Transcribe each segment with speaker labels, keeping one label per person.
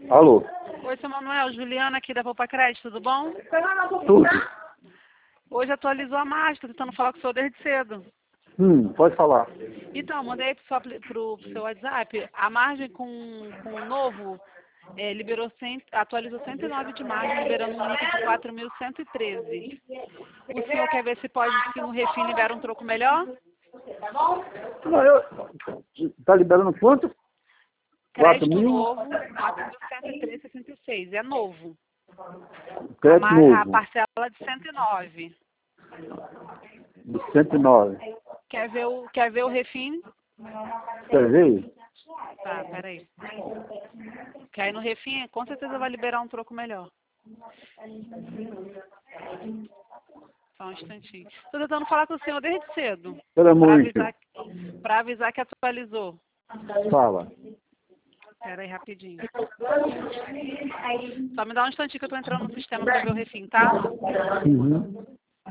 Speaker 1: Alô?
Speaker 2: Oi, seu Manuel, Juliana aqui da Poupa Crédito, tudo bom?
Speaker 1: Tudo.
Speaker 2: Hoje atualizou a margem, tô tentando falar com o senhor desde cedo.
Speaker 1: Pode falar.
Speaker 2: Então, mandei pro seu WhatsApp, a margem com o novo atualizou 109 de margem, liberando um líquido de 4.113. O senhor quer ver se no refim libera um troco melhor?
Speaker 1: Não, tá liberando quanto?
Speaker 2: Crédito
Speaker 1: 4.000?
Speaker 2: novo, 4.113,66, é novo.
Speaker 1: Crédito
Speaker 2: A
Speaker 1: novo.
Speaker 2: parcela de 109.
Speaker 1: De 109.
Speaker 2: Quer ver o refim?
Speaker 1: Quer ver?
Speaker 2: Tá, peraí. Que aí no refim, com certeza vai liberar um troco melhor. Só um instantinho. Tô tentando falar com o senhor desde cedo.
Speaker 1: Pelo amor de
Speaker 2: Pra avisar que atualizou.
Speaker 1: Fala.
Speaker 2: Peraí, rapidinho. Só me dá um instantinho que eu tô entrando no sistema pra ver o refim, tá?
Speaker 1: Uhum.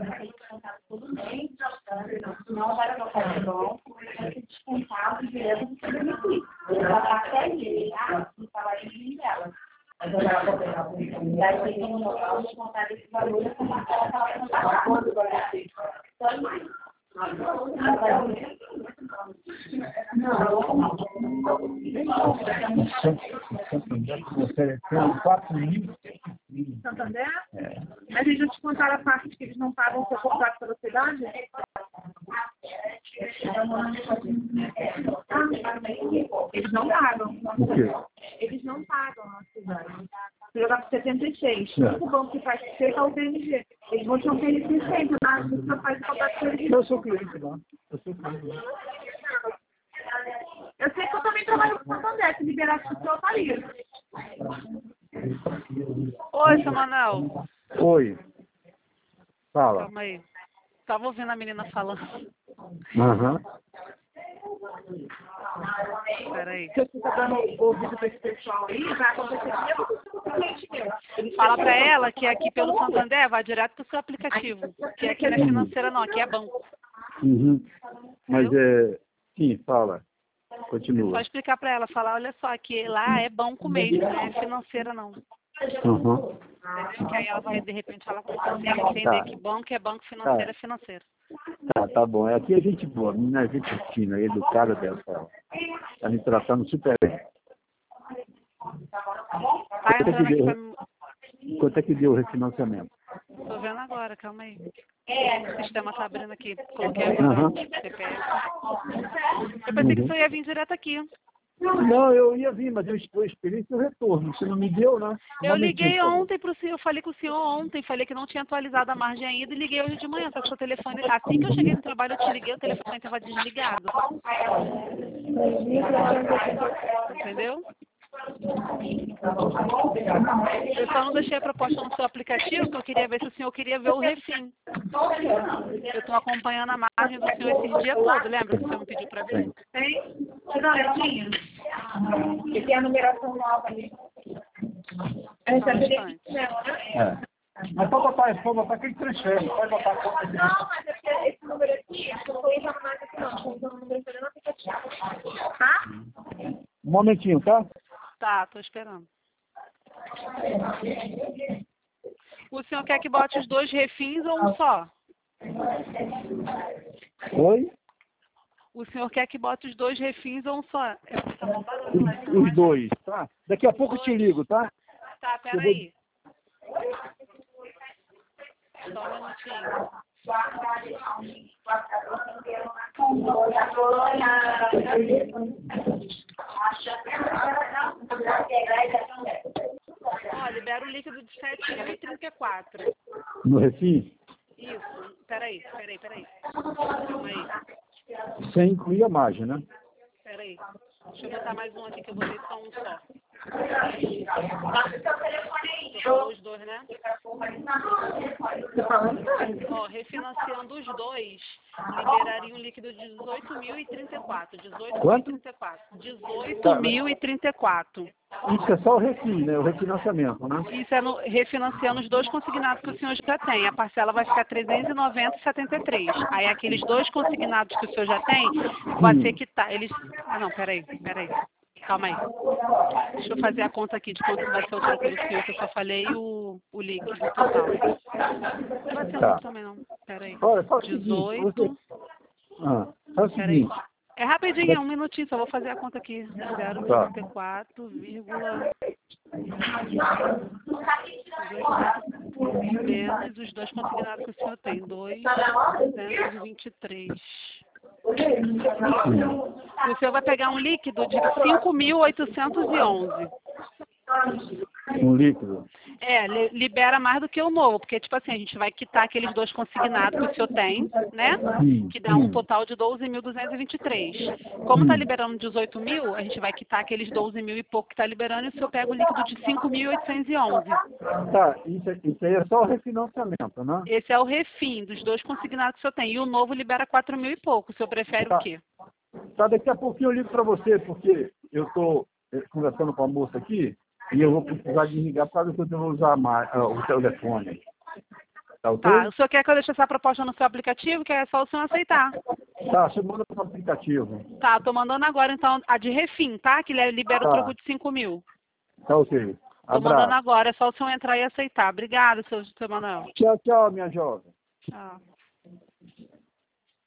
Speaker 3: Santander? Mas eles já te contaram a parte que eles não pagam o seu contrato pela cidade? Eles não pagam.
Speaker 1: O quê?
Speaker 3: Eles não pagam na cidade. Você jogar por 76. O único banco que faz isso é o BMG. Eles vão te oferecer sempre, mas você só faz o contrato com eles.
Speaker 1: Eu sou cliente lá. Eu
Speaker 3: sei que eu também trabalho com o Santander. Se liberasse o seu, eu faria.
Speaker 2: Oi, seu Manuel.
Speaker 1: Oi. Fala.
Speaker 2: Calma aí. Tava ouvindo a menina falando.
Speaker 1: Aham.
Speaker 2: Peraí.
Speaker 3: Se você tá dando ouvido pra esse pessoal aí, vai acontecer mesmo com o cliente meu.
Speaker 2: Fala pra ela que aqui pelo Santander vai direto pro seu aplicativo. Que aqui não é financeira não, aqui é banco.
Speaker 1: Uhum. Mas sim, fala. Continua.
Speaker 2: Só explicar pra ela, falar, olha só, que lá é banco mesmo, não é financeira não.
Speaker 1: Uhum.
Speaker 2: Entendeu? Que aí ela vai de repente falar com você, ela entender que banco é banco, financeiro é financeiro.
Speaker 1: Tá bom. Aqui é gente boa, a menina é gente fina, educada dela. Tá me tratando super bem.
Speaker 2: Tá entrando aqui pra mim.
Speaker 1: Quanto é que deu o refinanciamento?
Speaker 2: Tô vendo agora, calma aí. O sistema tá abrindo aqui. Coloquei agora o CPF. Eu pensei que você ia vir direto aqui.
Speaker 1: Não, eu ia vir, mas eu esperei seu retorno. Você não me deu, né?
Speaker 2: Eu liguei ontem pro senhor, eu falei com o senhor ontem, falei que não tinha atualizado a margem ainda e liguei hoje de manhã, só que o seu telefone, assim que eu cheguei no trabalho, eu te liguei, o telefone estava desligado. Entendeu? Eu só não deixei a proposta no seu aplicativo, porque eu queria ver se o senhor queria ver o refim. Eu estou acompanhando a margem do senhor esses dias todos, lembra que o senhor me pediu para ver?
Speaker 3: Tem? Não, eu tinha. Que tem a numeração nova ali.
Speaker 1: Mas pode botar aquele transfere, pode botar a conta aqui.
Speaker 3: Não, mas é porque esse número aqui, eu não vou usar mais aqui não. Estou usando o número aqui no aplicativo. Tá?
Speaker 1: Um momentinho, tá?
Speaker 2: Tá, tô esperando. O senhor quer que bote os dois refins ou um só?
Speaker 1: Oi?
Speaker 2: O senhor quer que bote os dois refins ou um só?
Speaker 1: Os dois, tá? Daqui a pouco eu te ligo, tá?
Speaker 2: Tá, peraí. Só um minutinho. Ó, libera o líquido de 7.034.
Speaker 1: No refim?
Speaker 2: Isso. Peraí. Calma aí.
Speaker 1: Sem incluir a margem, né?
Speaker 2: Peraí. Deixa eu botar mais um aqui que eu botei só um só. Você falou os dois, né? Ó, refinanciando os dois, liberaria um líquido de 18.034. 18.034.
Speaker 1: Isso é só o refim, né? O refinanciamento, né?
Speaker 2: Isso é refinanciando os dois consignados que o senhor já tem. A parcela vai ficar 390,73. Aí aqueles dois consignados que o senhor já tem, vai ser que tá. Eles. Ah não, peraí. Calma aí. Deixa eu fazer a conta aqui de quanto vai ser o troco do senhor, que eu só falei o líquido total. Não vai ser muito também, não. Pera aí.
Speaker 1: Olha, faz o
Speaker 2: 18.
Speaker 1: seguinte, faz o
Speaker 2: Pera aí.
Speaker 1: seguinte.
Speaker 2: É rapidinho, é um minutinho, só vou fazer a conta aqui. 0,94, menos os dois consignados que o senhor tem, 223. O senhor vai pegar um líquido de 5.811.
Speaker 1: Um líquido.
Speaker 2: Libera mais do que o novo, porque, tipo assim, a gente vai quitar aqueles dois consignados que o senhor tem, né? Que dá um total de 12.223. Como está liberando 18.000, a gente vai quitar aqueles 12.000 e pouco que está liberando e o senhor pega o líquido de 5.811.
Speaker 1: Tá, isso aí é só o refinanciamento, né?
Speaker 2: Esse é o refim dos dois consignados que o senhor tem. E o novo libera 4.000 e pouco. O senhor prefere o quê?
Speaker 1: Tá, daqui a pouquinho eu ligo para você, porque eu estou conversando com a moça aqui e eu vou precisar desligar por causa que eu vou usar o telefone. Tá ok?
Speaker 2: Tá, o senhor quer que eu deixe essa proposta no seu aplicativo, que é só o senhor aceitar?
Speaker 1: Tá, você manda para o aplicativo.
Speaker 2: Tá, tô mandando agora, então, a de refim, tá? Que libera o troco de 5.000.
Speaker 1: Tá ok.
Speaker 2: Tô mandando agora, é só o senhor entrar e aceitar. Obrigada, seu Manuel.
Speaker 1: Tchau, tchau, minha jovem.
Speaker 2: Tchau.